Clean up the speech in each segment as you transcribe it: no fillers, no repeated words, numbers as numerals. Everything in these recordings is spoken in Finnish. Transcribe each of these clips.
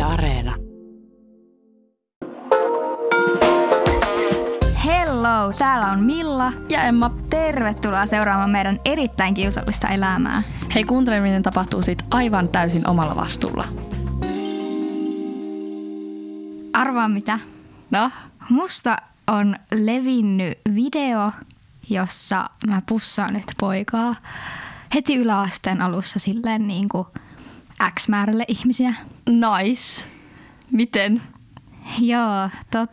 Areena. Hello, täällä on Milla ja Emma. Tervetuloa seuraamaan meidän erittäin kiusallista elämää. Hei, kuunteleminen tapahtuu siitä aivan täysin omalla vastuulla. Arvaa mitä? No? Musta on levinnyt video, jossa mä pussaan yhtä poikaa heti yläasteen alussa silleen niin kuin X määrälle ihmisiä. Nice. Miten? Joo,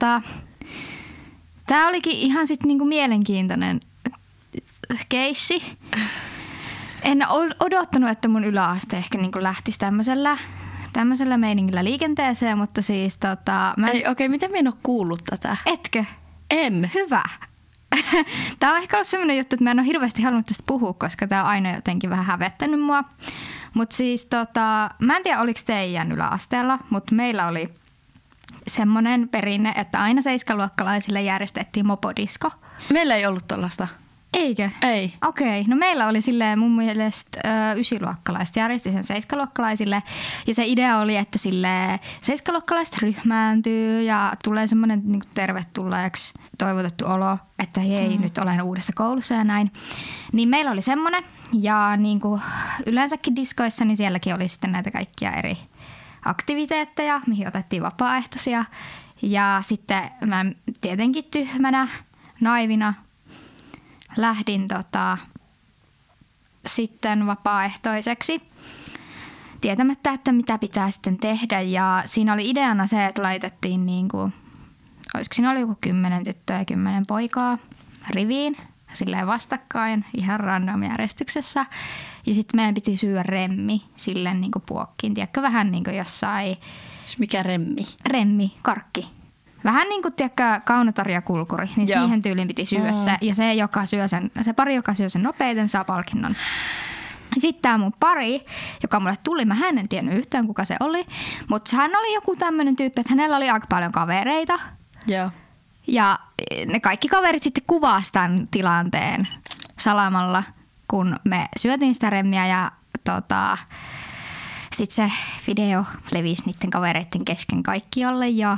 tää olikin ihan sit niinku mielenkiintoinen keissi. En odottanut, että mun yläaste ehkä niinku lähtisi tämmöisellä meiningillä liikenteeseen, mutta siis Okei, miten mä en oo kuullut tätä? Etkö? En. Hyvä. Tää on ehkä ollut semmoinen juttu, että mä en ole hirveästi halunnut tästä puhua, koska tää on aina jotenkin vähän hävettänyt mua. Mutta siis mä en tiedä oliko teidän yläasteella, mutta meillä oli semmoinen perinne, että aina seiskaluokkalaisille järjestettiin mopodisko. Meillä ei ollut tollaista. Eikö? Ei. Okei, no meillä oli silleen mun mielestä ysiluokkalaiset järjesti sen seiskaluokkalaisille. Ja se idea oli, että silleen seiskaluokkalaiset ryhmääntyy ja tulee semmoinen niin kuin tervetulleeksi toivotettu olo, että hei, nyt olen uudessa koulussa ja näin. Niin meillä oli semmoinen ja niin kuin yleensäkin diskoissa, niin sielläkin oli sitten näitä kaikkia eri aktiviteetteja, mihin otettiin vapaaehtoisia. Ja sitten mä tietenkin tyhmänä, naivina lähdin sitten vapaaehtoiseksi tietämättä, että mitä pitää sitten tehdä. Ja siinä oli ideana se, että laitettiin olisiko siinä oli joku 10 tyttöä ja 10 poikaa riviin, silleen vastakkain, ihan random järjestyksessä. Ja sitten meidän piti syödä remmi silleen niin kuin puokkiin. Tiedätkö, vähän niin kuin jossain... Mikä remmi? Remmi, karkki. Vähän niin kuin tiedätkö, kaunotarja kulkuri, niin joo, siihen tyyliin piti syödä se. Ja se pari, joka syö sen nopeiten, saa palkinnon. Sitten tämä mun pari, joka mulle tuli, mä en tiennyt yhtään kuka se oli. Mutta hän oli joku tämmöinen tyyppi, että hänellä oli aika paljon kavereita. Joo. Ja ne kaikki kaverit sitten kuvasi tämän tilanteen salamalla, kun me syötiin sitä remmiä ja sitten se video levisi niiden kavereiden kesken kaikkialle ja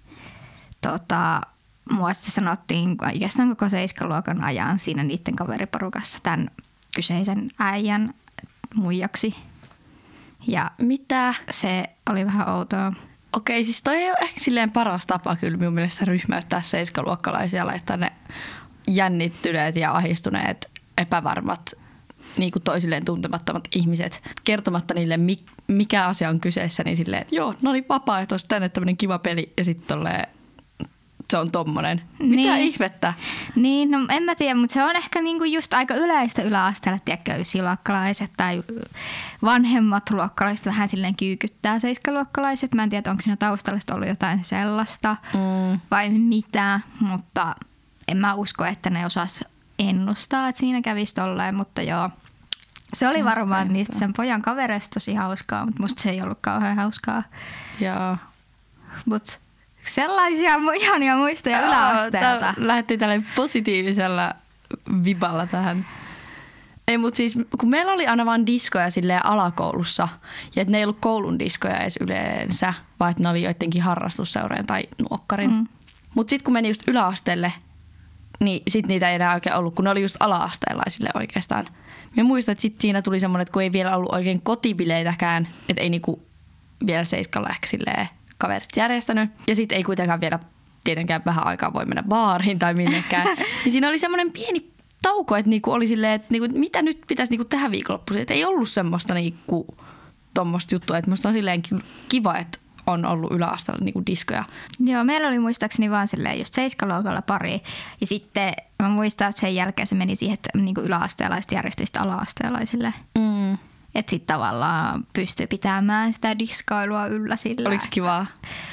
mua sitten sanottiin oikeastaan koko 7-luokan ajan siinä niiden kaveriporukassa tämän kyseisen äijän muijaksi. Ja mitä? Se oli vähän outoa. Okei, siis toi ei ole ehkä silleen paras tapa kyllä minun mielestä ryhmäyttää 7-luokkalaisia ja laittaa ne jännittyneet ja ahdistuneet, epävarmat, niin kuin toisilleen tuntemattomat ihmiset kertomatta niille, mikä asia on kyseessä, niin silleen, että joo, no oli vapaaehtoisesti tänne tämmöinen kiva peli ja sitten tolleen se on tommonen. Mitä niin ihmettä? Niin, no en mä tiedä, mutta se on ehkä niinku just aika yleistä yläasteella, tiedätkö, ysiluokkalaiset tai vanhemmat luokkalaiset vähän silleen kyykyttää 7-luokkalaiset. Mä en tiedä, onko siinä taustalla ollut jotain sellaista vai mitä, mutta en mä usko, että ne osas ennustaa, että siinä kävisi tolleen, mutta joo. Se oli varmaan niistä sen pojan kavereista tosi hauskaa, mutta musta se ei ollut kauhean hauskaa. Joo. Mut sellaisia ihania muistoja yläasteelta. Lähdettiin tälle positiivisella viballa tähän. Ei, mutta siis kun meillä oli aina vaan diskoja silleen alakoulussa, ja että ne ei ollut koulun diskoja edes yleensä, vaan että ne oli joidenkin harrastusseurojen tai nuokkarin. Mutta sitten kun meni just yläasteelle, niin sitten niitä ei enää oikein ollut, kun ne oli just ala-asteelaisille oikeastaan. Mä muistan, että sitten siinä tuli semmoinen, että kun ei vielä ollut oikein kotibileitäkään, että ei niinku vielä 7:lla ehkä silleen kaverit järjestänyt. Ja sitten ei kuitenkaan vielä tietenkään vähän aikaa voi mennä baariin tai minnekään. Niin siinä oli semmoinen pieni tauko, että niinku oli silleen, että niinku, mitä nyt pitäisi niinku tehdä viikonloppuisin. Että ei ollut semmoista niinku tommoista juttua. Että musta on silleen kiva, että on ollut yläasteella niinku diskoja. Joo, meillä oli muistaakseni vaan silleen just 7-luokalla pari. Ja sitten mä muistan, että sen jälkeen se meni siihen, että niinku yläasteelaiset järjesti sitä ala-asteelaisille. Että sitten tavallaan pystyi pitämään sitä diskailua yllä sillä. Oliko kivaa?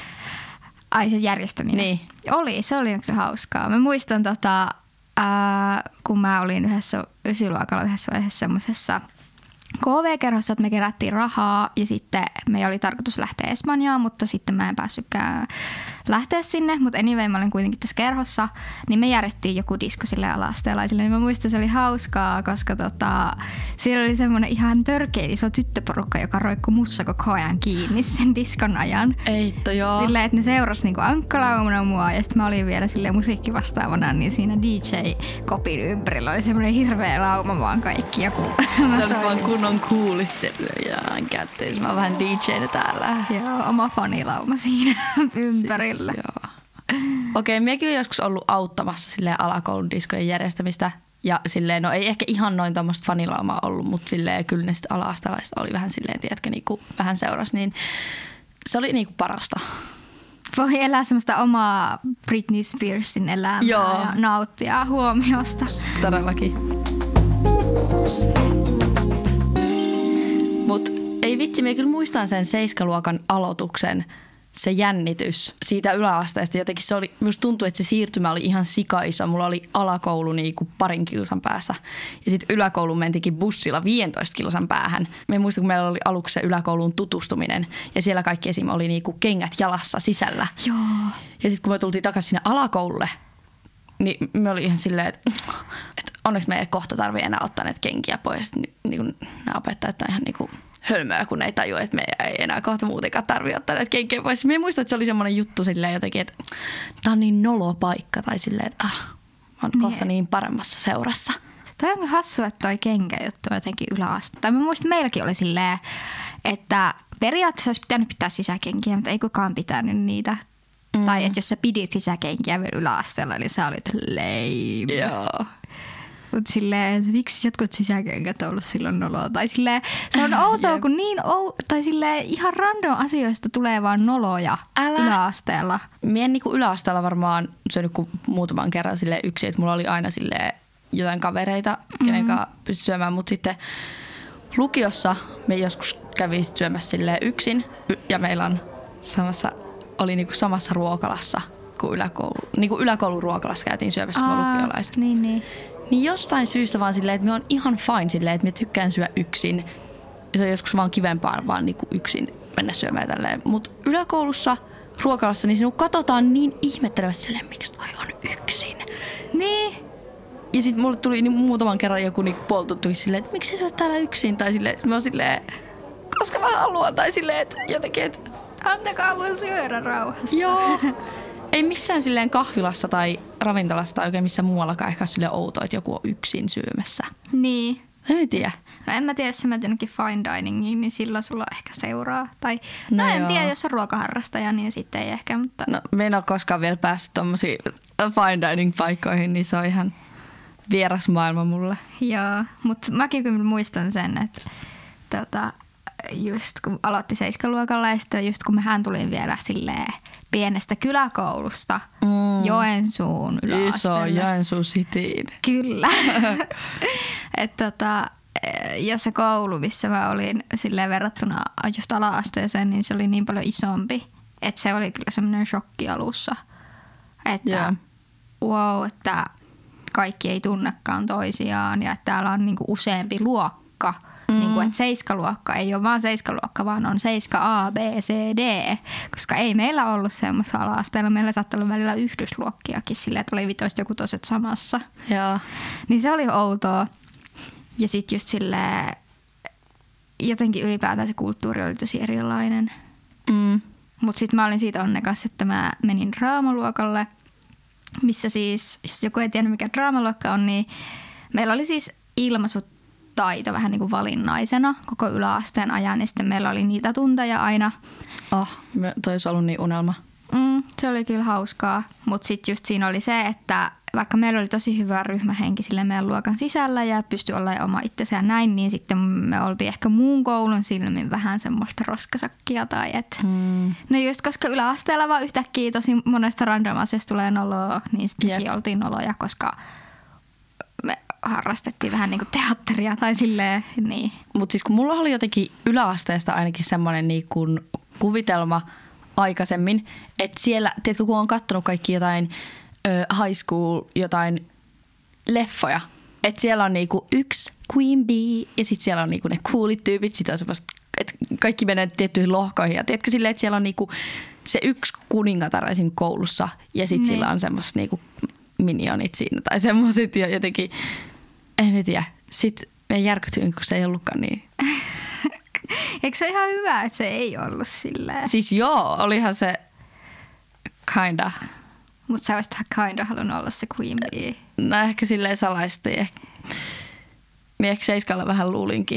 Ai se järjestäminen? Niin. Oli, se oli kyllä hauskaa. Mä muistan kun mä olin ysiluokalla yhdessä vaiheessa semmoisessa KV-kerhossa, että me kerättiin rahaa ja sitten me oli tarkoitus lähteä Espanjaan, mutta sitten mä en päässytkään lähteä sinne, mutta anyway mä olin kuitenkin tässä kerhossa, niin me järjestettiin joku disko sille ala-asteelaisille, niin mä muistan, se oli hauskaa, koska siellä oli semmoinen ihan törkeä iso tyttöporukka, joka roikkui mussa koko ajan kiinni sen diskon ajan. Eitto, joo. Silleen, että ne seurasi niinku ankkalaumana mua ja sitten mä olin vielä silleen musiikkivastaavana, niin siinä DJ-kopin ympärillä oli semmoinen hirveä lauma vaan kaikki. Se oli vaan kunnon kuulis ja kätteis. Mä oon vähän DJ:nä täällä. Joo, oma fanilauma siinä ympärillä. Siis, Okei, minäkin olen joskus ollut auttamassa silleen alakoulun diskojen järjestämistä. Ja silleen, no ei ehkä ihan noin tommoista fanilaumaa ollut, mutta silleen kyllä ne sitten ala-astelaiset oli vähän silleen, tiedätkö, niinku vähän seurasi, niin se oli niinku parasta. Voi elää semmoista omaa Britney Spearsin elämää ja nauttia huomiosta. Todellakin. Mut ei vitsi, minä kyllä muistan sen 7-luokan aloituksen, se jännitys siitä yläasteesta. Jotenkin se oli, myös tuntui, että se siirtymä oli ihan sikaiso. Mulla oli alakoulu niinku 2 kilsan päässä ja sitten yläkouluun mentikin bussilla 15 kilsan päähän. Me muistan, kun meillä oli aluksi se yläkouluun tutustuminen ja siellä kaikki esim. Oli niinku kengät jalassa sisällä. Joo. Ja sitten kun me tultiin takaisin sinne alakoululle, niin me oli ihan silleen, että onneksi me ei kohta tarvitse enää ottaa näitä kenkiä pois. Niin nämä opettajat on ihan niinku hölmöä, kun ei tajua, että me ei enää kohta muutenkaan tarvitse ottaa näitä kenkiä pois. Mä muistan, että se oli semmoinen juttu silleen jotenkin, että tää on niin nolo paikka tai silleen, että mä oon kohta niin paremmassa seurassa. Toi on hassua, että toi kenkäjuttu on jotenkin yläaste. Tai mä muistan, että meilläkin oli silleen, että periaatteessa olisi pitänyt pitää sisäkenkiä, mutta ei kukaan pitänyt niitä. Tai että jos sä pidit sisäkenkiä vielä yläasteella, niin sä olit lame. Joo. Mutta silleen, että miksi jotkut sisäkengät on ollut silloin noloa. Tai silleen, se on outoa, kun tai silleen ihan random asioista tulee vaan noloja yläasteella. Mie en niinku yläasteella varmaan syönyt kuin muutaman kerran silleen yksin, että mulla oli aina silleen jotain kavereita, kenen kanssa pystyi syömään. Mutta sitten lukiossa me joskus kävin syömässä silleen yksin ja meillä on oli niinku samassa ruokalassa kuin yläkoulun ruokalassa käytiin syömässä lukiolaiset. Niin. Niin jostain syystä vaan silleen, että me on ihan fine silleen, että me tykkään syödä yksin. Ja se on joskus vaan kivempaa vaan niinku yksin mennä syömään tälleen. Mutta yläkoulussa ruokalassa niin sinun katsotaan niin ihmettelevästi silleen, miksi toi on yksin. Niin. Ja sitten mulle tuli muutaman kerran joku niinku puoltuttukin silleen, että miksi sä syöt täällä yksin? Tai silleen, että mä oon silleen, koska mä haluan. Tai silleen, että jotenkin, että antakaa mun syödä rauhassa. Joo. Ei missään silleen kahvilassa tai ravintolassa tai oikein missään muuallakaan ehkä silleen outoa, että joku on yksin syömässä. Niin. En tiedä. No en mä tiedä, jos sä menet jonnekin fine diningiin, niin silloin sulla ehkä seuraa. Tai en tiedä, jos on ruokaharrastaja, niin sitten ei ehkä. Mutta no me en ole koskaan vielä päässyt tommosiin fine dining paikkoihin, niin se on ihan vieras maailma mulle. Joo, mutta mäkin kyllä muistan sen, että just kun aloitti 7-luokalla ja sitten just kun mähän tulin vielä silleen pienestä kyläkoulusta Joensuun yläasteelle. Iso Joensuu Cityin. Kyllä. Ja se koulu, missä mä olin silleen verrattuna just ala-asteeseen, niin se oli niin paljon isompi, että se oli kyllä semmoinen shokki alussa. Että wow, että kaikki ei tunnekaan toisiaan ja että täällä on niinku useampi luokka. Niinku, että 7-luokka ei ole vaan 7-luokka, vaan on 7A, B, C, D. Koska ei meillä ollut semmoista ala-asteella. Meillä saattoi olla välillä yhdysluokkiakin silleen, että oli vitoista joku toiset samassa. Joo. Niin se oli outoa. Ja sitten just silleen, jotenkin ylipäätään se kulttuuri oli tosi erilainen. Mutta sitten mä olin siitä onnekas, että mä menin draamaluokalle, missä siis, jos joku ei tiedä mikä draamaluokka on, niin meillä oli siis ilmaisutaito vähän niin kuin valinnaisena koko yläasteen ajan. Ja sitten meillä oli niitä tunteja aina. Toi olisi ollut niin unelma. Se oli kyllä hauskaa, mutta sitten just siinä oli se, että vaikka meillä oli tosi hyvä ryhmähenki sille meidän luokan sisällä ja pystyi olla oma itsensä ja näin, niin sitten me oltiin ehkä muun koulun silmin vähän semmoista roskasakkia tai että no just koska yläasteella vaan yhtäkkiä tosi monesta random asiasta tulee noloa, niin sittenkin oltiin noloja, koska me harrastettiin vähän niin kuin teatteria tai silleen, niin. Mutta siis kun mulla oli jotenkin yläasteesta ainakin semmoinen niin kuin kuvitelma aikaisemmin, että siellä, tiedätkö, kun on katsonut kaikki jotain high school, jotain leffoja, että siellä on niinku yksi queen bee ja sitten siellä on niinku ne coolit tyypit, sitten on semmoista, että kaikki menee tiettyihin lohkoihin ja tiedätkö silleen, että siellä on niinku se yksi kuningatar esim. Koulussa ja sitten sillä on semmoiset niinku minionit siinä tai semmoiset ja jotenkin, en tiedä. Sitten me järkytyin, kun se ei ollutkaan niin. Eikö se ole ihan hyvä, että se ei ollut silleen? Siis joo, olihan se kinda. Mutta sä olisit kinda halunnut olla se queen bee. No ehkä silleen salaisesti. Mie ehkä Seiskalla vähän luulinkin.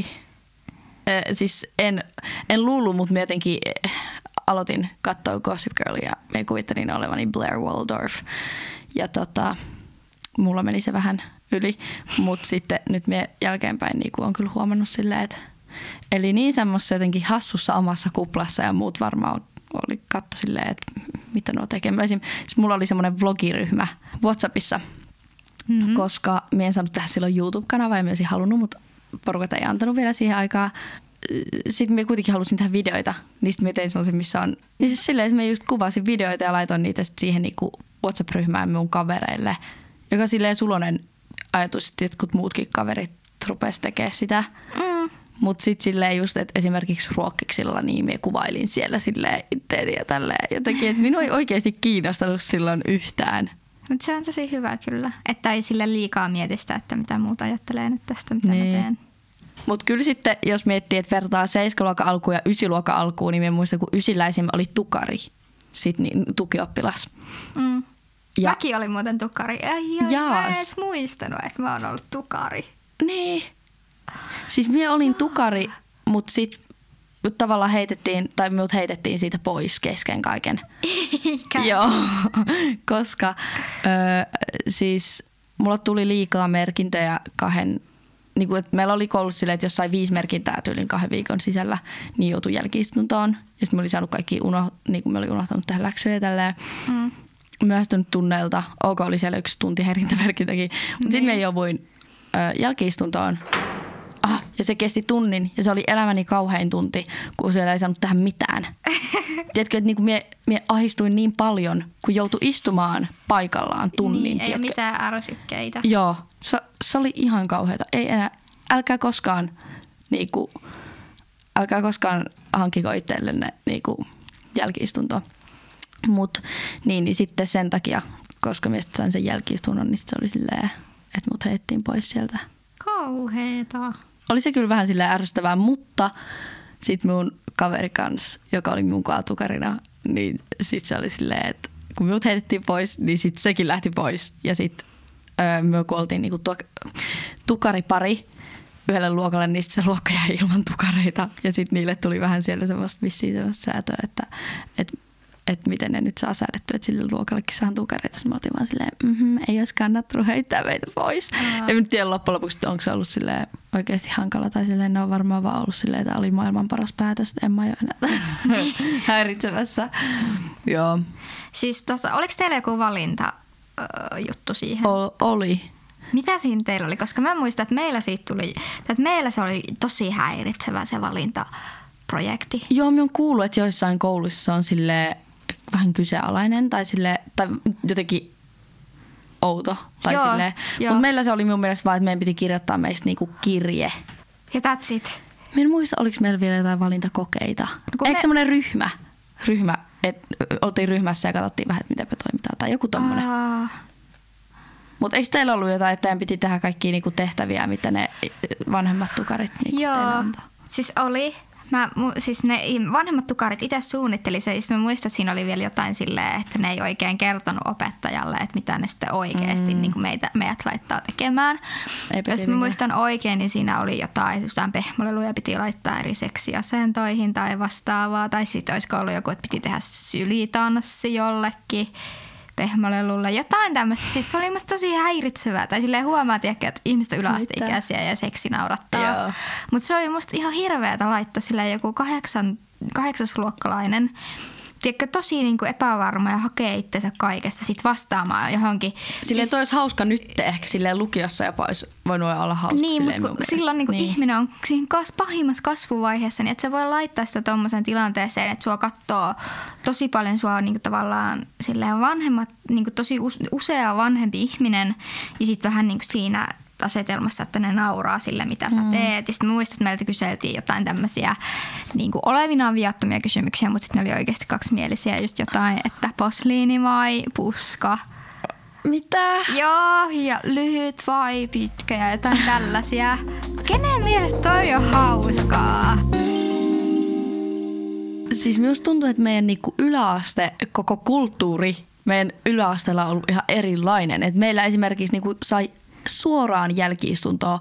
Siis en luullut, mutta mä jotenkin aloitin katsoa Gossip Girlia ja me kuvittelin olevani Blair Waldorf. Ja mulla meni se vähän yli, mutta sitten nyt me jälkeenpäin niin on kyllä huomannut silleen, että eli niin semmoisessa jotenkin hassussa omassa kuplassa ja muut varmaan oli katso silleen, että mitä nuo tekee. Siis mulla oli semmoinen vlogiryhmä WhatsAppissa, koska mä en saanut tehdä silloin YouTube-kanavaa ja mä olisin halunnut, mutta porukat ei antanut vielä siihen aikaan. Sitten mä kuitenkin halusin tehdä videoita, niin sitten mä tein semmoisen, missä on, niin siis silleen, että mä just kuvasin videoita ja laitoin niitä sitten siihen niinku WhatsApp-ryhmään mun kavereille, joka silleen sulonen ajatus, että jotkut muutkin kaverit rupesi tekemään sitä. Mutta sitten silleen just, että esimerkiksi ruokkiksilla niin me kuvailin siellä silleen itteeni ja tälleen jotenkin, että minua ei oikeasti kiinnostanut silloin yhtään. Mutta se on tosi hyvä kyllä, että ei sille liikaa mietistä, että mitä muuta ajattelee nyt tästä, mitä niin mä teen. Mutta kyllä sitten, jos miettii, että vertaa 7-luokan alkuun ja 9-luokan alkuun, niin mä muistan, kun 9-läisimme oli tukari, sitten niin, tukioppilas. Ja mäkin oli muuten tukari. Mä en edes muistanut, että mä oon ollut tukari. Niin. Siis minä olin tukari, mutta sitten tavallaan minut heitettiin siitä pois kesken kaiken. Eikä. Joo, koska siis mulla tuli liikaa merkintöjä niin kuin, että meillä oli koulussa silleen, että jos sai 5 merkintää tyylin 2 viikon sisällä, niin joutui jälki-istuntoon. Ja sitten mä olin saanut kaikki, niin kuin mä olin unohtanut tehdä läksyjä ja tälleen. Myöhästynyt tunneilta. OK oli siellä 1 tunti häirintämerkintäkin. Mutta sitten mä jouduin jälki-istuntoon. Ja se kesti tunnin ja se oli elämäni kauhein tunti, kun siellä ei saanut tehdä mitään. Tiedätkö, että niin mie ahdistuin niin paljon, kun joutui istumaan paikallaan tunnin. Niin, ei ole mitään ärsykkeitä. Joo, se oli ihan kauheata. Ei enää, älkää koskaan hankiko itsellenne jälki-istuntoa. Mut niin sitten sen takia, koska mie sain sen jälki-istunnon, niin se oli silleen, että mut heittiin pois sieltä. Kauheeta. Oli se kyllä vähän silleen ärsyttävää, mutta sitten mun kaveri kanssa, joka oli mun tukarina, niin sitten se oli silleen, että kun minut heitettiin pois, niin sitten sekin lähti pois. Ja sitten me kuoltiin niinku tukaripari yhdelle luokalle, niin sitten se luokka jäi ilman tukareita. Ja sitten niille tuli vähän siellä semmoista säätöä, että miten ne nyt saa säädettyä, että sille luokallekin saan tukareita. Sitten mä oltiin vaan silleen, ei olisi kannattanut heittää meitä pois. En nyt tiedä loppujen lopuksi, että onko se ollut silleen oikeasti hankala. Tai silleen ne on varmaan vaan ollut silleen, että oli maailman paras päätös. En mä jo enää häiritsemässä. Joo. Siis oliko teillä joku valintajuttu siihen? Oli. Mitä siinä teillä oli? Koska mä muistan, että meillä se oli tosi häiritsevä se valintaprojekti. Joo, mä oon kuullut, että joissain kouluissa on silleen vähän kyseenalainen tai jotenkin outo. Mutta meillä se oli mun mielestä vaan, että meidän piti kirjoittaa meistä niinku kirje. Ja that's it. Mä en muista, oliko meillä vielä jotain valintakokeita. Eikö semmoinen ryhmä, että oltiin ryhmässä ja katsottiin vähän, että miten me toimitaan tai joku tommonen. Mutta eikö teillä ollut jotain, että teidän piti tehdä kaikkia niinku tehtäviä, mitä ne vanhemmat tukarit niinku teille antaa? Siis oli. Siis ne vanhemmat tukarit itse suunnitteli se. Siis mä muistan, että siinä oli vielä jotain silleen, että ne ei oikein kertonut opettajalle, että mitä ne sitten oikeasti niin kuin meidät laittaa tekemään. Jos mä muistan oikein, niin siinä oli jotain pehmoleluja piti laittaa eri seksiasentoihin tai vastaavaa. Tai sitten olisiko ollut joku, että piti tehdä sylitanssi jollekin pehmolelulle. Jotain tämmöistä. Siis se oli musta tosi häiritsevää. Tai silleen huomaat ehkä, että ihmistä yläasteikäisiä ja seksi naurattaa. Mutta se oli musta ihan hirveätä laittaa silleen joku 8-luokkalainen. Tiedätkö, tosi niinku epävarma ja hakee itsensä kaikesta sit vastaamaan johonkin. Silleen toi olisi hauska nyt ehkä silleen lukiossa jopa olisi voinut olla hauska. Niin, mutta silloin niinku ihminen on siinä pahimmassa kasvuvaiheessa, niin että se voi laittaa sitä tommoseen tilanteeseen, että sua katsoo tosi paljon sua niinku tavallaan silleen vanhemmat, niinku tosi usea vanhempi ihminen ja sitten vähän niinku siinä asetelmassa, että ne nauraa sille, mitä sä teet. Ja sitten mä muistan, että meiltä kyseltiin jotain tämmöisiä niin kuin olevinaan viattomia kysymyksiä, mutta sitten ne oli oikeasti kaksimielisiä. Just jotain, että posliini vai puska. Mitä? Joo, ja lyhyt vai pitkä ja jotain tällaisia. Kenen mielestä toi on hauskaa? Siis minusta tuntuu, että meidän niinku yläaste, koko kulttuuri meidän yläasteella on ollut ihan erilainen. Et meillä esimerkiksi niinku sai suoraan jälki-istuntoa,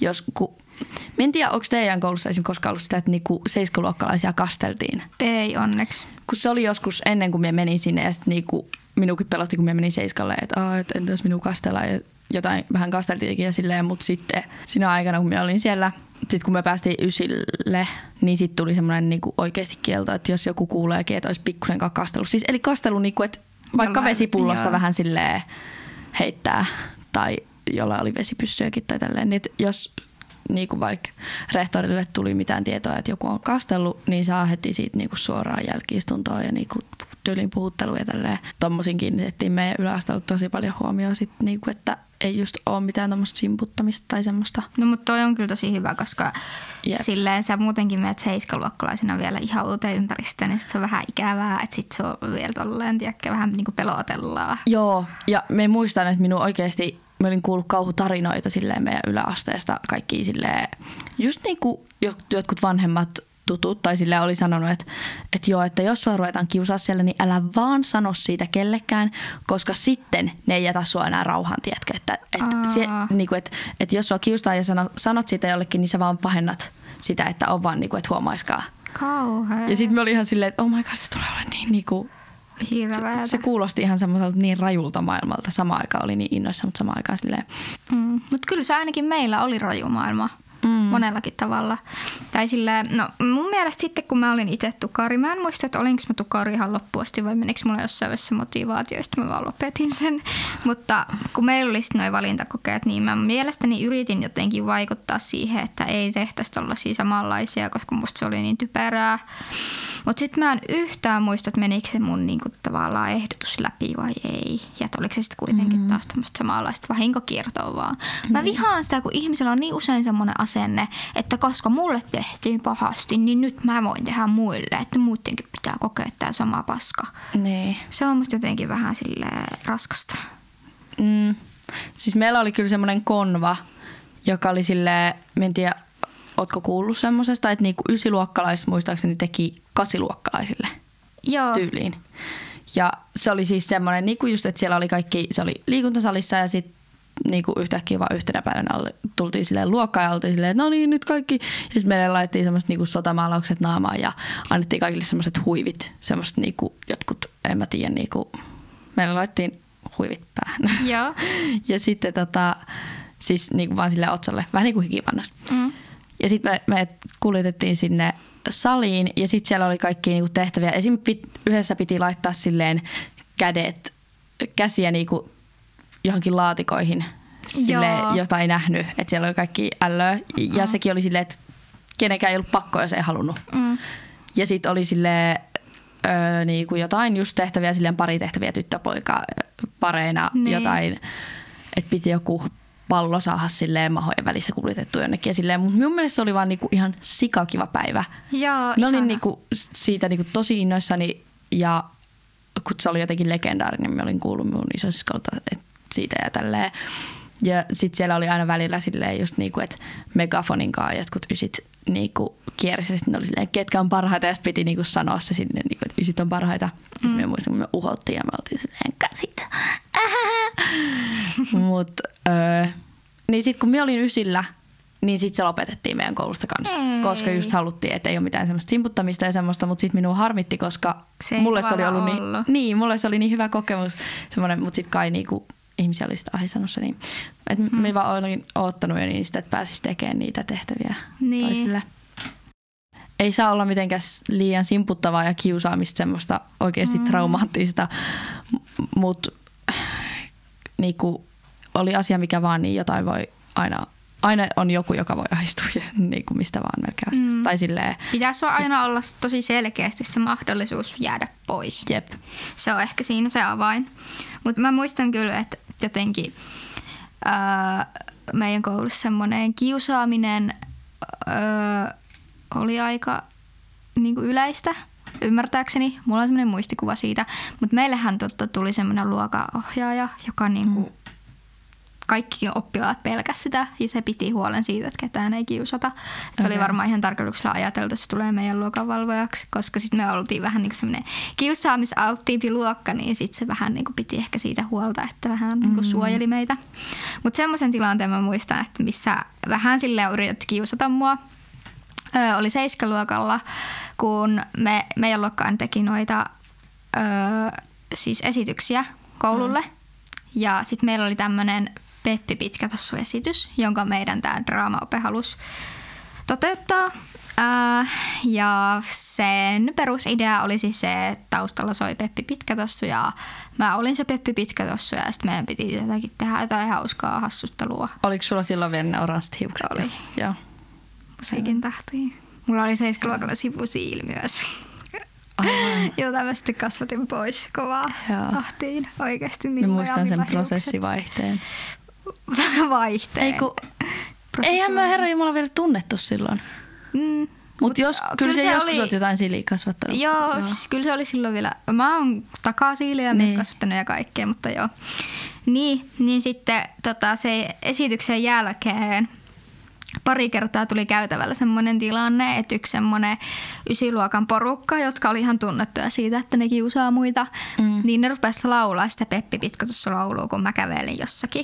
en tiedä, onko teidän koulussa esimerkiksi koskaan ollut sitä, että niinku 7-luokkalaisia kasteltiin? Ei onneksi. Kun se oli joskus ennen kuin minä menin sinne ja sitten niinku, minunkin pelotti, kun minä menin 7:lle, että entä jos minun kastellaan ja jotain vähän kasteltiinkin ja silleen, mutta sitten siinä aikana, kun minä olin siellä, sitten kun me päästiin 9:lle, niin sitten tuli semmoinen niinku oikeasti kielto, että jos joku kuuleekin, että olisi pikkusen kastellut. Siis eli kastelu, niinku, että vaikka vesipullosta vähän silleen heittää tai jolla oli vesipyssyäkin tai tälleen, niin jos niinku vaikka rehtorille tuli mitään tietoa, että joku on kastellut, niin saa heti siitä niinku suoraan jälki-istuntoon ja niinku tyylin puhuttelu ja tälleen. Tommosin kiinnitettiin meidän yläasteella tosi paljon huomioon sit niinku, että ei just ole mitään tommoista simputtamista tai semmoista. No mutta toi on kyllä tosi hyvä, koska silleen sä muutenkin menet 7-luokkalaisena vielä ihan uuteen ympäristöön, niin sit se on vähän ikävää, että sit se on vielä tolleen, tiedäkö, vähän niinku pelotellaan. Joo, ja me muistan, että minun oikeasti, mä olin kuullut kauhutarinoita silleen meidän yläasteesta, kaikki silleen, just niinku jotkut vanhemmat tutut tai silleen oli sanonut, että joo, että jos sua ruvetaan kiusaa siellä, niin älä vaan sano siitä kellekään, koska sitten ne ei jätä sua enää rauhaan, tiedätkö? Niinku, että jos sua kiustaa ja sanot siitä jollekin, niin sä vaan pahennat sitä, että on vaan, niinku, että huomaiskaa. Kauhea. Ja sitten me oli ihan silleen, että oh my god, se tulee olemaan niin niinku, se kuulosti ihan semmoiselta niin rajulta maailmalta. Samaan aikaan oli niin innoissa, mutta samaan aikaan silleen. Mutta kyllä se ainakin meillä oli raju maailma. Monellakin tavalla. Tai silleen, no mun mielestä sitten kun mä olin itse tukari, mä en muista, että olinko mä tukari ihan loppuun asti vai menikö mulla jossain vaiheessa motivaatioista, mä vaan lopetin sen. Mutta kun meillä oli sitten noi valintakokeet, niin mä mielestäni yritin jotenkin vaikuttaa siihen, että ei tehtäisi tollaisia samanlaisia, koska musta se oli niin typerää. Mutta sitten mä en yhtään muista, että menikö se mun niinku tavallaan ehdotus läpi vai ei. Ja oliko se sitten kuitenkin taas tämmöistä samanlaista vahinkokiertoa vaan. Mä vihaan sitä, kun ihmisellä on niin usein semmoinen asenne, että koska mulle tehtiin pahasti, niin nyt mä voin tehdä muille, että muidenkin pitää kokea tää sama paska. Nee. Se on musta jotenkin vähän silleen raskasta. Siis meillä oli kyllä semmoinen konva, joka oli silleen, en tiedä, ootko kuullut semmosesta, että niinku 9-luokkalaiset muistaakseni teki 8-luokkalaisille tyyliin. Ja se oli siis semmoinen, niinku just, että siellä oli kaikki, se oli liikuntasalissa ja sitten niinku yhtäkkiä vaan yhtenä päivänä tultiin silleen luokkaan ja oltiin silleen, no niin nyt kaikki. Ja sitten meille laitettiin semmoiset niinku sotamaalaukset naamaan ja annettiin kaikille semmoiset huivit. Semmoiset niinku jotkut, en mä tiedä, niinku, meille laitettiin huivit päähän. Joo. Ja sitten siis niinku vaan silleen otsalle, vähän niin kuin hikivannasta. Ja sitten me kuljetettiin sinne saliin ja sitten siellä oli kaikki niinku tehtäviä. Esimerkiksi yhdessä piti laittaa silleen käsiä niinku johonkin laatikoihin, silleen, jota ei nähnyt. Että siellä oli kaikki ällöä. Ja sekin oli silleen, että kenenkään ei ollut pakko, jos ei halunnut. Ja sitten oli silleen niinku jotain just tehtäviä, silleen pari tehtäviä tyttöpoika pareina jotain. Että piti joku pallo saada silleen mahojen välissä kuljetettu jonnekin. Ja silleen, mutta minun mielestä se oli vaan niinku ihan sikakiva päivä. Mä olin niinku siitä niinku tosi innoissani ja kun se oli jotenkin legendaarinen, niin mä olin kuullut minun isosiskolta siitä ja tälleen. Ja sitten siellä oli aina välillä silleen just niinku, että megafonin kanssa jotkut ysit niinku kiersi. Sitten ne oli silleen, ketkä on parhaita ja sitten piti niinku sanoa se sinne, niinku, että ysit on parhaita. Sitten me muistan, kun me uhottiin ja me oltiin silleen, käsit. Niin sitten kun me olin 9, niin sitten se lopetettiin meidän koulusta kanssa. Koska just haluttiin, että ei ole mitään semmoista simputtamista ja semmoista, mutta sitten minua harmitti, koska mulle se oli ollut mulle se oli niin hyvä kokemus. Mutta sitten kai niinku ihmisiä oli sitä sanossa niin. Että me vaan olin oottanut jo niin sitä, että pääsisi tekemään niitä tehtäviä toisille. Ei saa olla mitenkään liian simputtavaa ja kiusaamista semmoista oikeasti traumaattista, mutta niinku oli asia mikä vaan, niin jotain voi aina on joku, joka voi ahistua niin kuin mistä vaan melkein. Tai silleen, pitäisi aina olla tosi selkeästi se mahdollisuus jäädä pois. Jep. Se on ehkä siinä se avain. Mutta mä muistan kyllä, että jotenkin meidän koulussa semmoinen kiusaaminen oli aika niinku yleistä, ymmärtääkseni. Mulla on semmoinen muistikuva siitä, mutta meillähän tuli semmoinen luokanohjaaja, joka niinku kaikki oppilaat pelkäs sitä ja se piti huolen siitä, että ketään ei kiusata. Se oli varmaan ihan tarkoituksella ajateltu, että se tulee meidän luokanvalvojaksi, koska sitten me oltiin vähän niin semmoinen kiusaamisalttiimpi luokka, niin sitten se vähän niin piti ehkä siitä huolta, että vähän niin suojeli meitä. Mutta semmoisen tilanteen mä muistan, että missä vähän silleen yritetty kiusata mua. Oli 7-luokalla, kun meidän luokkaan teki noita siis esityksiä koululle. Ja sitten meillä oli tämmöinen Peppi Pitkätassu-esitys, jonka meidän tämä draamaope halusi toteuttaa. Ja sen perusidea oli siis se, että taustalla soi Peppi Pitkätossu ja mä olin se Peppi Pitkätossu ja sitten meidän piti jotakin tehdä jotain hauskaa hassuttelua. Oliko sulla silloin vielä ne oranssit hiukset? Oli. Joo. Musiikin tahtiin. Mulla oli 7-luokalla sivusiili myös. Jota mä sitten kasvatin pois kovaa tahtiin oikeasti. Mä muistan sen prosessivaihteen. Vaihteen. Eihän me Herra Jumala vielä tunnettu silloin. Mutta kyllä se joskus olet jotain siiliä kasvattanut. Joo, siis kyllä se oli silloin vielä. Mä oon takasiiliä myös kasvattanut ja kaikkea, mutta joo. Niin sitten se esityksen jälkeen pari kertaa tuli käytävällä semmoinen tilanne, että yksi semmoinen 9-luokan porukka, jotka oli ihan tunnettuja siitä, että ne kiusaa muita, niin ne rupesi laulaa sitä Peppi Pitkätassu-laulua, kun mä kävelin jossakin.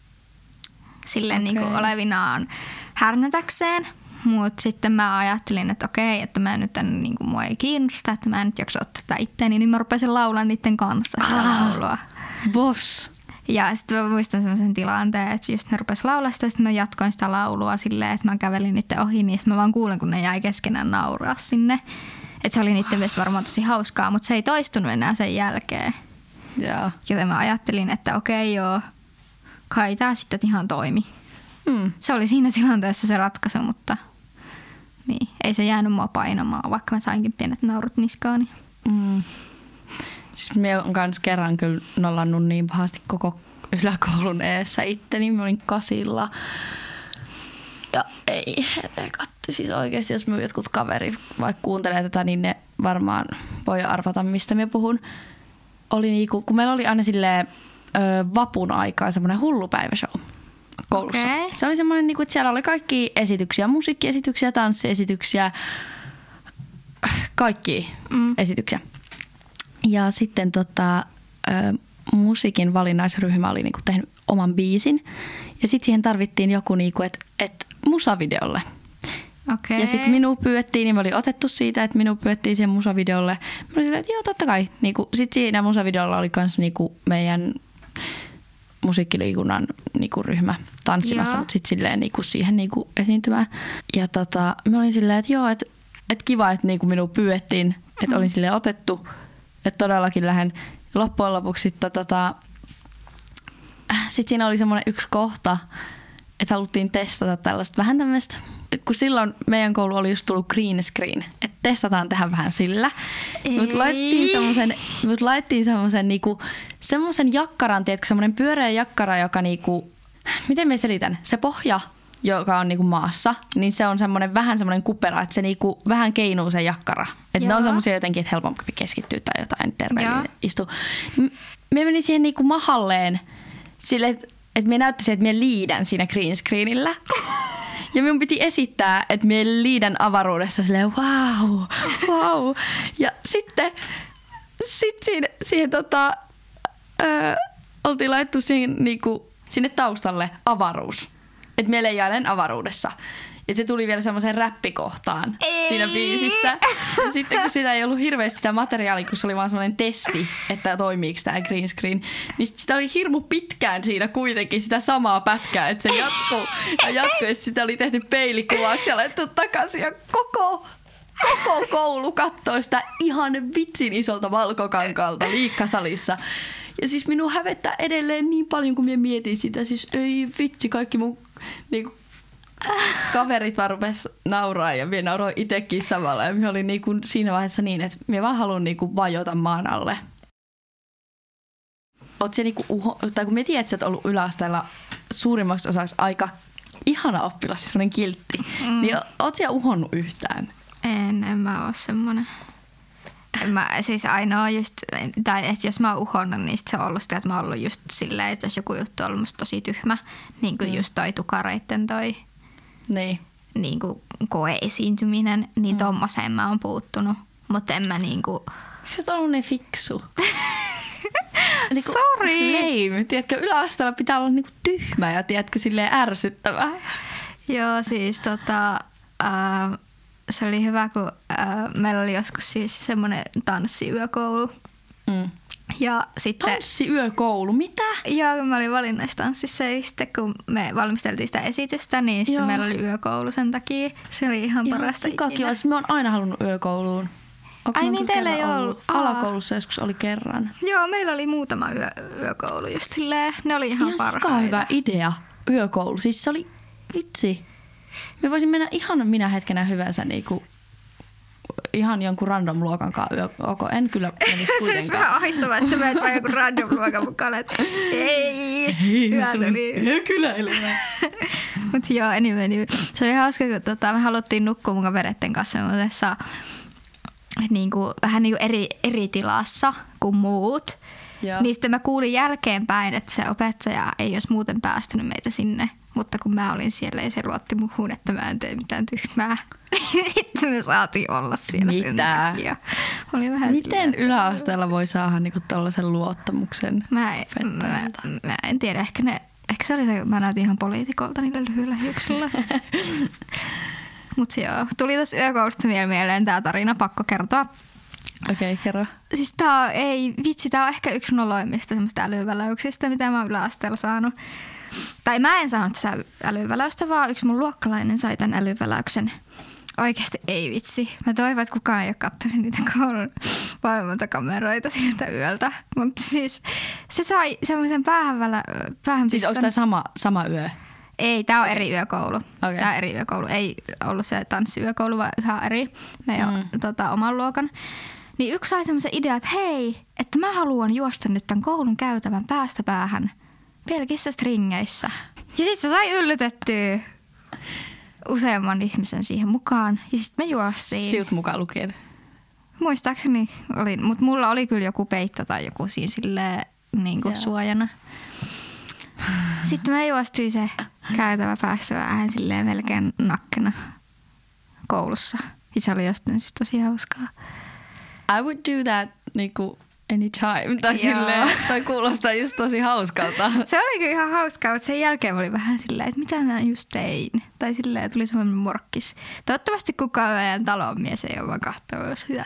Silleen niin kuin olevinaan härnätäkseen. Mutta sitten mä ajattelin, että okei, että mä nyt niin kuin mua ei kiinnosta, että mä en nyt jaksa ottaa tätä itteeni, niin mä rupesin laulaa niiden kanssa sitä laulua. Boss. Ja sitten mä muistan semmoisen tilanteen, että just ne rupesi laulaa sitä, sitten mä jatkoin sitä laulua silleen, että mä kävelin niiden ohi, niin sitten mä vaan kuulen, kun ne jäi keskenään nauraa sinne. Että se oli niiden mielestä varmaan tosi hauskaa, mutta se ei toistunut enää sen jälkeen. Yeah. Joten mä ajattelin, että okei joo, kai tää sitten ihan toimi. Se oli siinä tilanteessa se ratkaisu, mutta niin, ei se jäänyt mua painamaan, vaikka mä sainkin pienet naurut niskaani. Siis me on kans kerran kyllä nollannut niin pahasti koko yläkoulun eessä itteni. Mä olin 8. Ja ei herrekatti. Siis oikeesti, jos me jotkut kaveri vaikka kuuntelee tätä, niin ne varmaan voi arvata, mistä mä puhun. Oli niinku, kun meillä oli aina silleen vapun aikaa semmoinen hullupäiväshow koulussa. Okay. Se oli semmoinen, niinku, että siellä oli kaikki esityksiä, musiikkiesityksiä, tanssiesityksiä, kaikki esityksiä. Ja sitten musiikin valinnaisryhmä oli niinku tehnyt oman biisin. Ja sitten siihen tarvittiin joku, niinku, että musavideolle. Okay. Ja sitten minua pyydettiin, niin me oli otettu siitä, että minua pyydettiin siihen musavideolle. Mä olin silleen, että joo, totta kai. Niinku, sitten siinä musavideolla oli myös niinku meidän musiikkiliikunnan niinku ryhmä tanssimassa, mutta sitten silleen niinku siihen niinku esiintymään. Ja mä olin silleen, että joo, että kiva, että niinku minua pyydettiin, että olin silleen otettu. Että todellakin lähden loppujen lopuksi sitten sitten siinä oli semmoinen yksi kohta, että haluttiin testata tällaista vähän tämmöistä, kun silloin meidän koulu oli just tullut green screen, että testataan tehdä vähän sillä. Mut laittiin semmoisen niinku, semmoisen jakkaran, tiedätkö, semmoinen pyöreä jakkara, joka niinku, miten mä selitän, se pohja, joka on niinku maassa, niin se on semmoinen vähän semmoinen kupera, että se niinku vähän keinuu se jakkara. Että ne on semmoisia jotenkin, että helpompi keskittyä tai jotain terveellinen istua. Me menin siihen niinku mahalleen sille, että me näyttäisin, että me liidän siinä green screenillä. Ja minun piti esittää, että me liidän avaruudessa silleen wow. Ja sitten siihen oltiin laittu siihen, niinku, sinne taustalle avaruus. Että me leijailen avaruudessa. Ja se tuli vielä semmoiseen räppikohtaan siinä biisissä. Ja sitten kun sitä ei ollut hirveästi sitä materiaalia, kun se oli vaan semmoinen testi, että toimiiko tämä green screen, niin sitä oli hirmu pitkään siinä kuitenkin sitä samaa pätkää, että se jatkuu. Ja sitten sitä oli tehty peilikuvaksi ja laittu takaisin ja koko koulu kattoi sitä ihan vitsin isolta valkokankaalta liikkasalissa. Ja siis minua hävettää edelleen niin paljon, kun minä mietin sitä. Siis ei vitsi, kaikki mun niinku, kaverit vaan rupes nauraa ja minä nauroin itsekin samalla. Ja minä olin niinku siinä vaiheessa niin, että minä vaan haluan niinku vajota maan alle. Oot se niinku, tai kun minä tiedät, että sä oot ollut yläasteella suurimmaksi osaksi aika ihana oppilas, siis semmoinen kiltti. Niin oot siellä uhonnut yhtään? En mä oo semmonen. Mä siis ainoa just, tai että jos mä oon uhonnut, niin sit se on ollut sitä, että mä oon ollut just silleen, että jos joku juttu on ollut musta tosi tyhmä, niin kuin just toi tukareitten toi niin kuin koe-esiintyminen, niin tommoseen mä oon puuttunut. Mutta en mä niinku... Sä oot ollut niin fiksu. Niinku Sori! Lame. Tiedätkö, yläasteella pitää olla niinku tyhmä ja tiedätkö, silleen ärsyttävää. Joo, siis se oli hyvä, kun meillä oli joskus siis semmoinen tanssiyökoulu. Ja sitten... Tanssiyökoulu, mitä? Joo, kun mä olin valinnaistanssissa ja sitten kun me valmisteltiin sitä esitystä, niin sitten meillä oli yökoulu sen takia. Se oli ihan parasta ikinä. Mä oon aina halunnut yökouluun. Ai niin, teillä ei ollut? Alakoulussa joskus oli kerran. Joo, meillä oli muutama yökoulu just silleen. Ne oli ihan parhaita. Ihan hyvä idea, yökoulu. Siis se oli, vitsi. Me voisin mennä ihan minä hetkenä hyvänsä niinku ihan jonkun random luokan kanssa. En kyllä menisi kuitenkaan. Se olisi vähän ahistavaa, jos sä menet vaan jonkun random luokan mukaan, että ei, hyvä tuli. Kyllä elämä. Mutta joo, anyway. Se oli hauska, kun me haluttiin nukkua mun kavereitten kanssa semmoisessa vähän niin kuin eri tilassa kuin muut. Joo. Niin sitten mä kuulin jälkeenpäin, että se opettaja ei olisi muuten päästänyt meitä sinne. Mutta kun mä olin siellä ja se luotti muhun, että mä en tee mitään tyhmää. Sitten me saatiin olla siellä sen takia. Oli vähän miten yläasteella voi saada niinku tollaisen luottamuksen? Mä en tiedä. Ehkä se oli se, mä näytin ihan poliitikolta niillä lyhyillä hiuksilla. Mutta joo, tuli tuossa yökoulusta vielä mieleen tää tarina, pakko kertoa. Okei, kerro. Siis tää on ehkä yksi noloimmista semmoista älyväläyksistä, mitä mä oon yläasteella saanut. Tai mä en saanut tätä älyväläystä, vaan yksi mun luokkalainen sai tämän älyväläyksen. Oikeasti ei vitsi. Mä toivon, että kukaan ei ole katsonut niitä koulun valvontakameroita siltä yöltä. Mutta siis se sai semmoisen päähän siis onko tämä sama yö? Ei, tää on eri yökoulu. Okay. Tää on eri yökoulu. Ei ollut se tanssiyökoulu, vaan yhä eri. Meidän oman luokan. Niin yksi sai semmoisen idean, että hei, että mä haluan juosta nyt tämän koulun käytävän päästä päähän pelkissä stringeissä. Ja sit se sai yllytettyä useamman ihmisen siihen mukaan. Ja sit me juostiin. Siut mukaan lukien. Muistaakseni oli, mutta mulla oli kyllä joku peitto tai joku siinä silleen niin kuin suojana. Sitten me juostiin se käytävä päästä vähän silleen melkein nakkena koulussa. Ja se oli jostain siis tosi hauskaa. I would do that niinku anytime. Tai kuulostaa just tosi hauskalta. Se oli kyllä ihan hauskaa, mutta sen jälkeen oli vähän silleen, että mitä mä just tein. Tai silleen tuli semmoinen morkkis. Toivottavasti kukaan meidän talonmies ei ole vaan katsonut sitä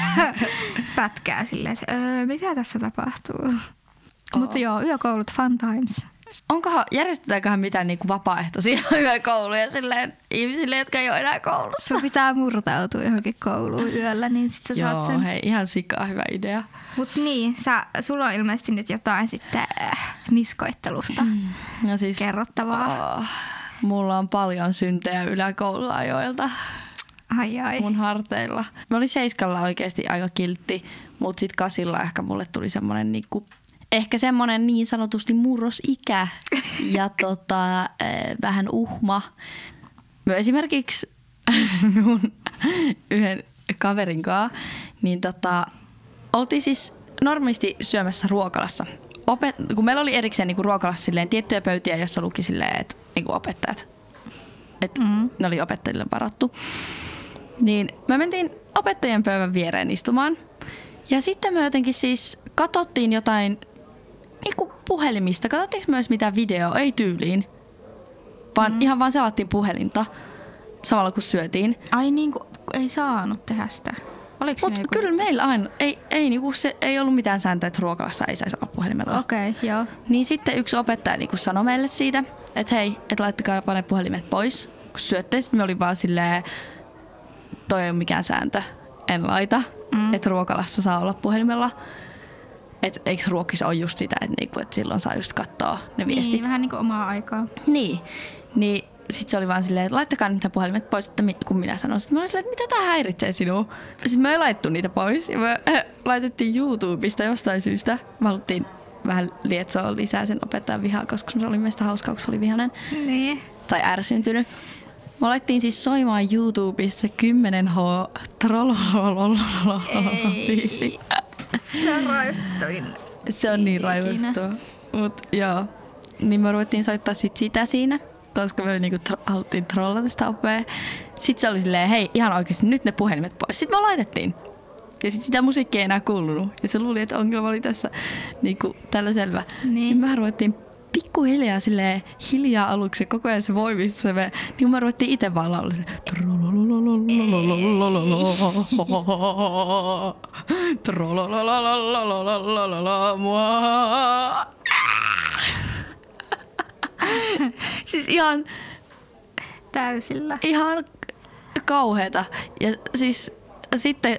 pätkää silleen, että mitä tässä tapahtuu. Mutta joo, yökoulut, fun times. Järjestetäänköhän mitään niinku vapaaehtoisia yökouluja silleen ihmisille, jotka ei ole enää koulussa? Sun pitää murtautua johonkin kouluun yöllä, niin sit sä saat sen. Joo, hei, ihan sikaa hyvä idea. Mut niin, sulla on ilmeisesti nyt jotain sitten niskoittelusta no siis, kerrottavaa. Mulla on paljon syntejä yläkouluajoilta. Ai. Mun harteilla. Mä olin 7 oikeasti aika kiltti, mut sit 8 ehkä mulle tuli semmonen niinku... Ehkä semmoinen niin sanotusti murrosikä ja vähän uhma. Mä esimerkiksi mun yhden kaverin kanssa, niin oltiin siis normaalisti syömässä ruokalassa. Kun meillä oli erikseen niinku ruokalassa silleen tiettyjä pöytiä, jossa luki silleen, että niinku opettajat. Ne oli opettajille varattu. Niin me mentiin opettajien pöydän viereen istumaan. Ja sitten me jotenkin siis katsottiin jotain niinku puhelimista. Katsottiinko myös mitään videoa? Ei tyyliin. Vaan ihan vaan selattiin puhelinta samalla kun syötiin. Ai niinku ei saanut tehdä sitä. Mutta kyllä meillä aina, ei ollut mitään sääntöä, että ruokalassa ei saisi olla puhelimella. Okei, joo. Niin sitten yksi opettaja niinku sanoi meille siitä, että hei, et laittakaa pane puhelimet pois. Kun syötte, sitten me oli vaan silleen, toi ei ole mikään sääntö, en laita. Että ruokalassa saa olla puhelimella. Että eikö ruokissa ole just sitä, että silloin saa just katsoa ne viestit. Niin, vähän niin kuin omaa aikaa. Niin sitten se oli vaan silleen, että laittakaa niitä puhelimet pois, että kun minä sanoin. Sitten mä olin silleen, että mitä tää häiritsee sinua? Sitten me ei laittu niitä pois. Ja me laitettiin YouTubesta jostain syystä. Me haluttiin vähän lietsoo lisää sen opettajan vihaa, koska se oli mielestäni hauskaa, kun se oli vihainen. Niin. Tai ärsyntynyt. Me alettiin siis soimaan YouTubesta se 10H biisi. Se on raivostuttavin. Se on niin raivostuttava. Mut joo. Niin me ruvettiin soittaa sitä siinä, koska me niinku haluttiin trollata sitä opea. Sitten se oli silleen, hei ihan oikeesti nyt ne puhelimet pois. Sitten me laitettiin. Ja sitten sitä musiikkia ei enää kuulunut. Ja se luuli, että ongelma oli tässä niinku tällä selvä. Niin me ruvettiin pikkuhiljaa silleen hiljaa aluksi ja koko ajan se voimistui se niin me ruvettiin itse vaan laulaa siis ihan täysillä. Ihan kauheeta. Ja siis sitten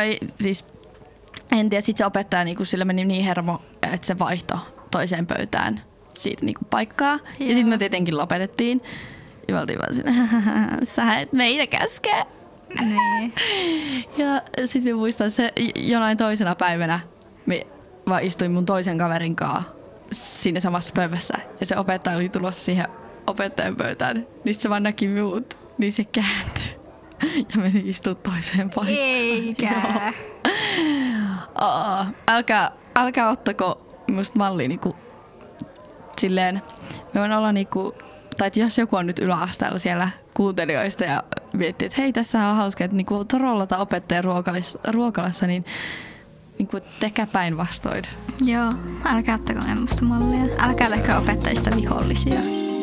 en tiedä, sit se opettaja niinku sillä meni niin hermo, että se vaihtoi toiseen pöytään siitä niinku paikkaa. Joo. Ja sitten me tietenkin lopetettiin. Ja me oltiin vaan siinä, sä et meitä käske. Niin. Ja sitten muistan se jonain toisena päivänä me vaan istuin mun toisen kaverin kanssa siinä samassa pöydässä. Ja se opettaja oli tulossa siihen opettajan pöytään. Niin se vaan näki minut. Niin se kääntyi. Ja meni istua toiseen paikkaan. Eikä. Älkää ottako musta mallia niinku silleen, me voin olla niinku, tai jos joku on nyt yläasteella siellä kuuntelijoista ja miettii, että hei tässä on hauska, että niinku trollata opettajan ruokalassa, niin niinku tehkää päinvastoin. Joo, älkää ottako emmoista mallia. Älkää tehkää opettajista vihollisia.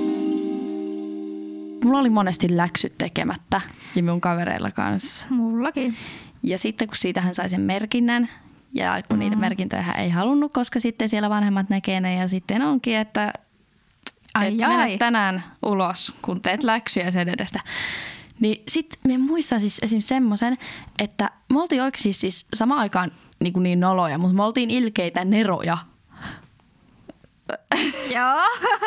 Mulla oli monesti läksyt tekemättä ja mun kavereilla kanssa. Mullakin. Ja sitten kun siitä hän sai sen merkinnän, ja kun niitä merkintöjä hän ei halunnut, koska sitten siellä vanhemmat näkee ne ja sitten onkin, että mene tänään ulos, kun teet läksyjä sen edestä. Niin sitten me muistan siis esimerkiksi semmoisen, että me oltiin oikeasti siis samaan aikaan niin noloja, mutta me oltiin ilkeitä neroja. Joo.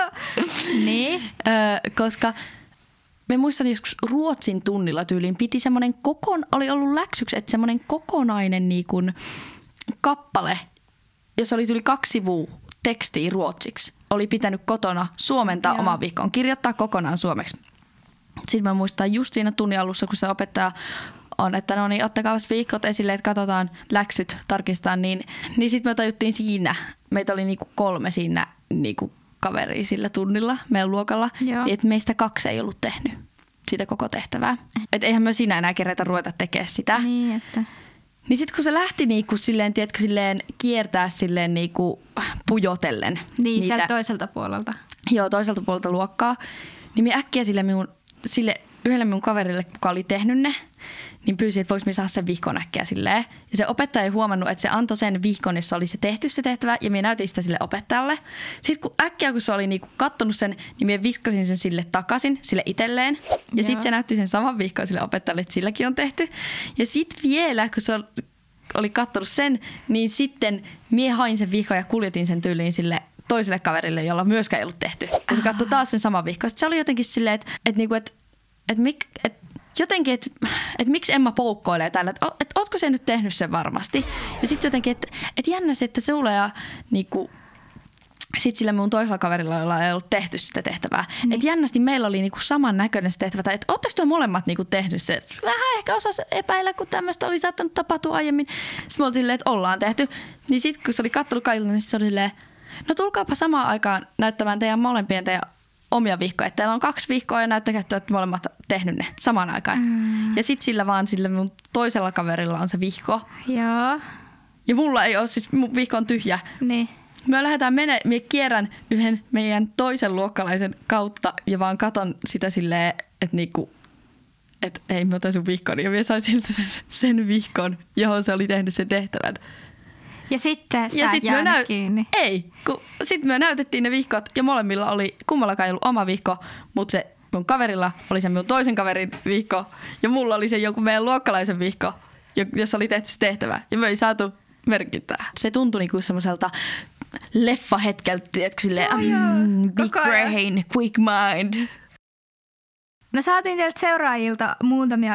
Niin. Koska me muistan joskus Ruotsin tunnilla tyyliin piti semmoinen oli ollut läksyksi, että semmoinen kokonainen niin kuin kappale, jossa oli tuli 2 sivua tekstiä ruotsiksi, oli pitänyt kotona suomentaa oman viikkoon, kirjoittaa kokonaan suomeksi. Sitten mä muistan just siinä tunnin alussa, kun se opettaja on, että no niin, ottakaa viikot esille, että katsotaan läksyt, tarkistetaan, niin sitten me tajuttiin siinä, meitä oli niinku 3 siinä niinku kaveria sillä tunnilla meidän luokalla, niin että meistä 2 ei ollut tehnyt sitä koko tehtävää. Että eihän me siinä enää kerätä ruveta tekemään sitä. Niin, että... Niin sitten kun se lähti niinku silleen, tiedätkö, silleen kiertää silleen niinku pujotellen. Niin, sieltä toiselta puolelta. Joo, toiselta puolelta luokkaa. Niin minä äkkiä sille yhdelle minun kaverille, kuka oli tehnyt ne, niin pyysin, että voiko minä saada sen vihkon äkkiä silleen. Ja se opettaja ei huomannut, että se antoi sen vihkon, jossa oli se tehty se tehtävä, ja minä näytin sitä sille opettajalle. Sitten kun se oli niinku kattonut sen, niin minä viskasin sen sille takaisin, sille itselleen. Ja sitten se näytti sen saman vihkon sille opettajalle, että silläkin on tehty. Ja sitten vielä, kun se oli kattonut sen, niin sitten minä hain sen vihkon ja kuljetin sen tyyliin sille toiselle kaverille, jolla myöskään ei ollut tehty. Ja se katsoi taas sen saman vihkon. Sitten se oli jotenkin silleen, että jotenkin, että miksi Emma poukkoilee tällä, että ootko se nyt tehnyt sen varmasti. Ja sitten jotenkin, että jännästi, että sulla ja niinku, sitten sillä mun toisella kaverilla, jolla ei ollut tehty sitä tehtävää. Niin. Että jännästi meillä oli niinku samannäköinen se tehtävä. Että ootteko tuo molemmat niinku tehnyt se? Vähän ehkä osasi epäillä, kun tämmöistä oli saattanut tapahtua aiemmin. Sitten me oltiin silleen, että ollaan tehty. Niin sitten kun se oli kattonut kaikille, niin se oli silleen, no tulkaapa samaan aikaan näyttämään teidän molempien omia vihkoja. Että teillä on 2 vihkoa ja näyttäkää, että olette molemmat tehnyt ne samaan aikaan. Ja sitten sillä mun toisella kaverilla on se vihko. Joo. Ja mulla ei ole, siis mun vihko on tyhjä. Niin. Me lähdetään me kierrän yhden meidän toisen luokkalaisen kautta ja vaan katon sitä silleen, että niinku, että ei mä otan sun vihkon. Ja mä sain siltä sen vihkon, johon se oli tehnyt sen tehtävän. Ja sitten sä et jäänyt kiinni. Ei, kun sitten me näytettiin ne vihkot ja molemmilla oli, kummallakaan ei ollut oma vihko, mutta se mun kaverilla oli se mun toisen kaverin vihko ja mulla oli se joku meidän luokkalaisen vihko, jossa oli tehty se tehtävä ja me ei saatu merkintää. Se tuntui niinku semmoiselta leffahetkeltä, että silleen big brain, quick mind. Me saatiin teiltä seuraajilta muutamia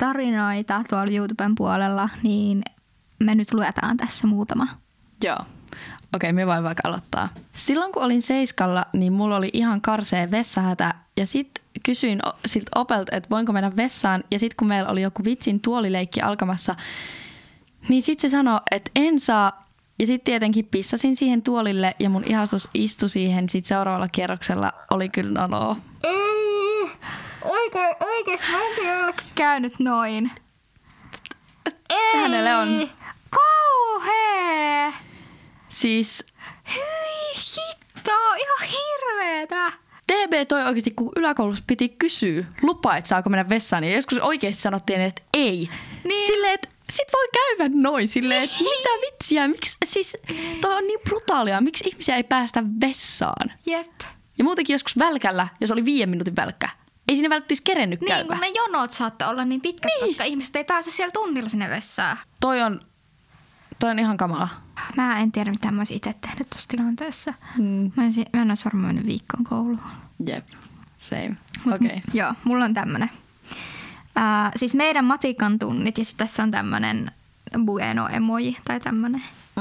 yläastetarinoita tuolla YouTuben puolella, niin me nyt luetaan tässä muutama. Joo. Okei, me voin vaikka aloittaa. Silloin kun olin 7, niin mulla oli ihan karsee vessahätä ja sitten kysyin siltä opelta, että voinko mennä vessaan. Ja sitten kun meillä oli joku vitsin tuolileikki alkamassa, niin sitten se sanoi, että en saa. Ja sitten tietenkin pissasin siihen tuolille ja mun ihastus istui siihen. Sitten seuraavalla kierroksella oli kyllä noloa. Ei, oikeesti mä en jollekin käynyt noin. Ei, hänelle on. Kauhea. Siis Hyi hitto, ihan hirveetä. TB toi oikeasti, kun yläkoulussa piti kysyä lupaa, että saako mennä vessaan. Ja joskus oikeasti sanottiin, että ei. Niin. Silleen, että sit voi käydä noin. Silleen, että mitä vitsiä. Miksi, siis toi on niin brutaalia. Miksi ihmisiä ei päästä vessaan? Jep. Ja muutenkin joskus välkällä, jos oli 5 minuutin välkkä. Ei sinne välttämättä kerennyt Niin, käydä. kun ne jonot saattaa olla niin pitkät, koska ihmiset ei pääse siellä tunnilla sinne vessaan. Toi on ihan kamala. Mä en tiedä, mitä mä olisin itse tehnyt tuossa tilanteessa. Mä en olisi varmaan mennyt viikkoon kouluun. Jep, same. Okei. Okay. Joo, mulla on tämmönen. Siis meidän matikan tunnit ja sitten tässä on tämmönen bueno-emoji tai tämmönen.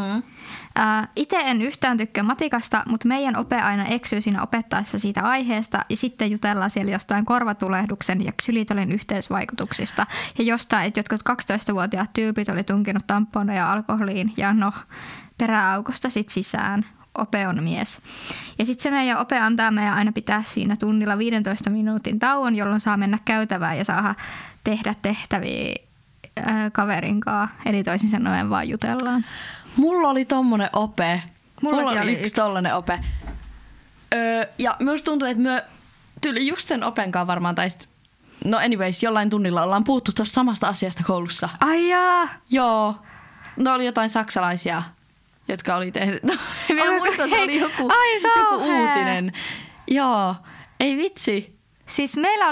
Itse en yhtään tykkää matikasta, mutta meidän ope aina eksyy siinä opettaessa siitä aiheesta ja sitten jutellaan siellä jostain korvatulehduksen ja ksylitolin yhteisvaikutuksista ja jostain, että jotkut 12-vuotiaat tyypit oli tunkinut tamponeja alkoholiin ja no peräaukosta sit sisään. Ope on mies. Ja sitten se meidän ope antaa meidän aina pitää siinä tunnilla 15 minuutin tauon, jolloin saa mennä käytävään ja saada tehdä tehtäviä kaverinkaan. Eli toisin sanoen vaan jutellaan. Mulla oli tommonen ope. Mulla oli yksi tollanen ope. Ja myös tuntuu, että me tyyli just sen openkaan varmaan, tai sit, no anyways, jollain tunnilla ollaan puhuttu tuosta samasta asiasta koulussa. Ai jaa. Joo. No oli jotain saksalaisia, jotka oli tehnyt. Minä muistan, että oli joku uutinen. Joo. Ei vitsi. Siis meillä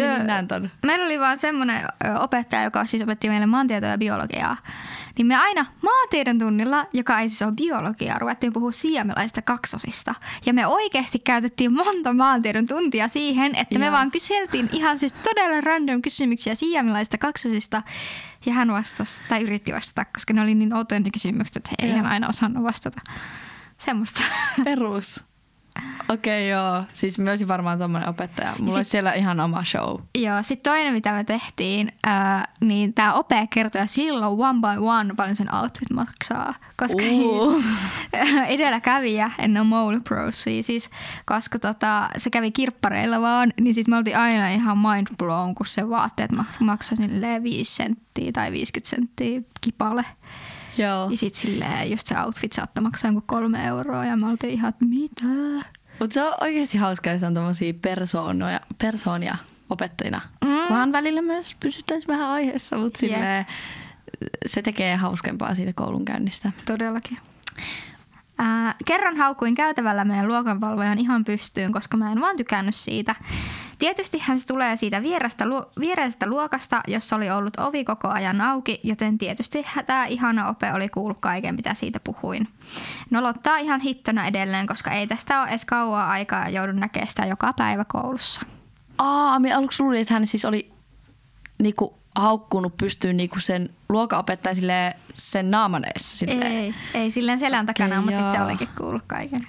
oli vaan semmoinen opettaja, joka siis opetti meille maantietoa ja biologiaa. Niin me aina maantiedon tunnilla, joka ei siis ole biologiaa, ruvettiin puhua siamelaisista kaksosista. Ja me oikeasti käytettiin monta maantiedon tuntia siihen, että me vaan kyseltiin ihan siis todella random kysymyksiä siamelaisista kaksosista. Ja hän vastasi, tai yritti vastata, koska ne oli niin outoja ne kysymykset, että ei hän aina osannut vastata. Semmoista. Perus. Okei, joo. Siis mä olisin varmaan tommonen opettaja. Mulla olisi siellä ihan oma show. Joo, sitten toinen, mitä me tehtiin, niin tämä ope kertoi silloin one by one paljon sen outfit maksaa. Koska edelläkävijä ennen Mole Prosia, siis koska se kävi kirppareilla vaan, niin sitten me oltiin aina ihan mind blown, kun se vaatteet maksoi 5 senttiä tai 50 senttiä kipale. Joo. Ja sitten silleen just se outfit saattoi maksaa jonkun 3 euroa ja me oltiin ihan, että mitä? Mutta se on oikeasti hauskaa, jos on tommosia persoonia opettajina. Kunhan välillä myös pysyttäisiin vähän aiheessa, mutta silleen se tekee hauskempaa siitä koulunkäynnistä. Todellakin. Kerran haukuin käytävällä meidän luokanvalvojan ihan pystyyn, koska mä en vaan tykännyt siitä. Tietystihän se tulee siitä viereisestä luokasta, jossa oli ollut ovi koko ajan auki, joten tietysti tämä ihana ope oli kuullut kaiken, mitä siitä puhuin. Nolottaa ihan hittona edelleen, koska ei tästä ole edes kauaa aikaa ja joudun näkemään sitä joka päivä koulussa. Minä aluksi luulin, että hän siis oli niinku haukkunut pystyyn niinku sen luokanopettajan sen naaman edessä. Ei silleen selän takana, mutta sitten se olikin kuullut kaiken.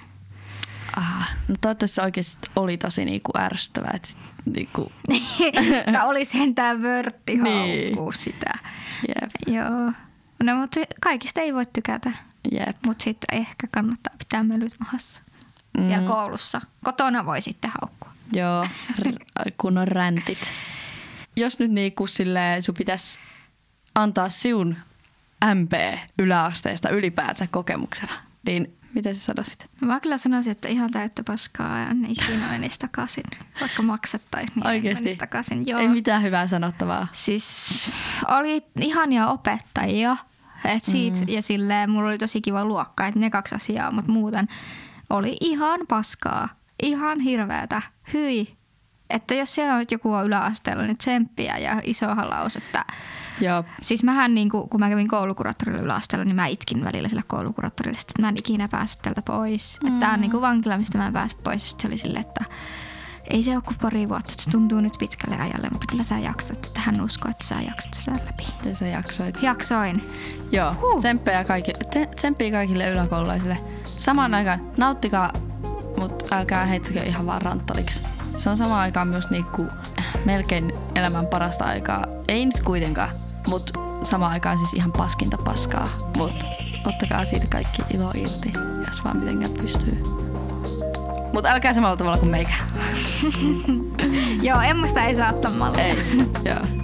No toivottavasti se oikeasti oli tosi niinku ärsyttävää. Että sit, niinku... oli sentään vörtti haukkuu sitä. Jep. Joo. No mutta kaikista ei voi tykätä. Jep. Mutta sitten ehkä kannattaa pitää mölyt mahassa siellä koulussa. Kotona voi sitten haukkua. Joo, kunnon räntit. Jos nyt niinku silleen sun pitäisi antaa siun MP yläasteesta ylipäänsä kokemuksena, niin mitä sä sanoisit? No mä kyllä sanoisin, että ihan täyttä paskaa ja en ikinä menisi takaisin. Vaikka maksettaisiin, niin oikeasti? En menisi takaisin. Joo. Ei mitään hyvää sanottavaa. Siis oli ihania opettajia. Ja silleen mulla oli tosi kiva luokka, että ne 2 asiaa, mutta muuten oli ihan paskaa. Ihan hirveätä. Hyi. Että jos siellä on joku on yläasteella, niin tsemppiä ja iso halaus, että Joo. Siis mähän, niin kun mä kävin koulukuraattorilla yläasteella, niin mä itkin välillä sillä koulukuraattorilla, että mä en ikinä pääse tältä pois. Että tää on niin kuin vankila, mistä mä en pääse pois. Sitten se oli silleen, että ei se ole kuin pari vuotta, että se tuntuu nyt pitkälle ajalle, mutta kyllä sä jaksat. Tähän usko, että sä jaksat sitä läpi. Ja sä jaksoit. Jaksoin. Joo, tsemppii kaikille yläkoululaisille. Samaan aikaan nauttikaa, mutta älkää heittäkö ihan vaan ranttaliksi. Se on samaan aikaan myös niinku melkein elämän parasta aikaa. Ei nyt kuitenkaan, mutta samaan aikaan siis ihan paskinta paskaa. Mutta ottakaa siitä kaikki ilo irti, jos vaan mitenkään pystyy. Mutta älkää samalla tavalla kuin meikä. Joo, Emmasta ei saa ottaa mallia. Ei, joo.